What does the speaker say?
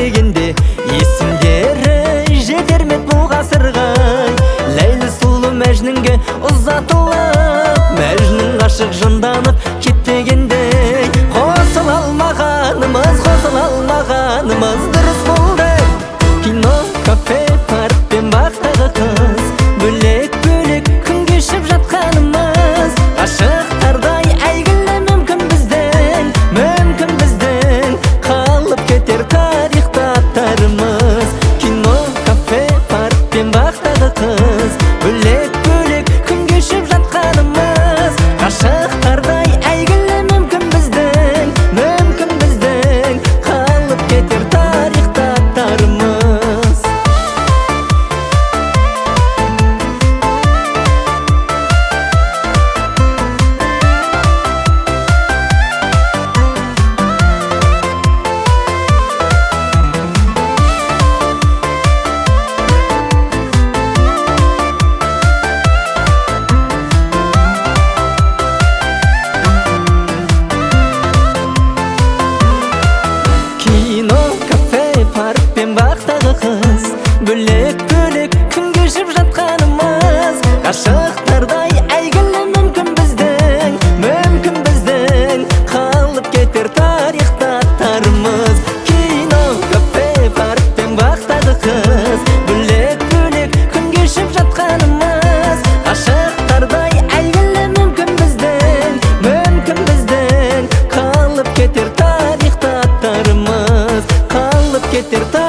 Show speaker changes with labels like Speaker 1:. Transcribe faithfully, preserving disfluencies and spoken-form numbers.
Speaker 1: дегенде есімдері жетер ме бұл ғасырға. Ләйлі сұлу Мәжнүнге ұзатылып, Мәжнүн ғашық жынданып кетпегендей. Қосыла алмағанымыз, қосыла алмағанымыз дұрыс болды. Кино, кафе, парк пен бақтағы қыз, бөлек-бөлек күн кешіп жатқанымыз. Ғашықтардай әйгілі мүмкін біздің, мүмкін біздің қалып кетер тарихта аттарымыз. Кино, кафе, парк пен бақтағы қыз, бөлек-бөлек күн кешіп жатқанымыз. Ғашықтардай әйгілі мүмкін біздің, мүмкін біздің қалып кетер тарихта аттарымыз. Бақтағы қыз, бөлек-бөлек күн кешіп жатқанымыз. Ғашықтардай әйгілі мүмкін біздің, мүмкін біздің қалып кетер тарихта аттарымыз. Кино, кафе, парк пен бақтағы қыз, бөлек-бөлек күн кешіп жатқанымыз. Ғашықтардай әйгілі мүмкін біздің, мүмкін біздің қалып кетер тарихта аттарымыз. Қалып кетер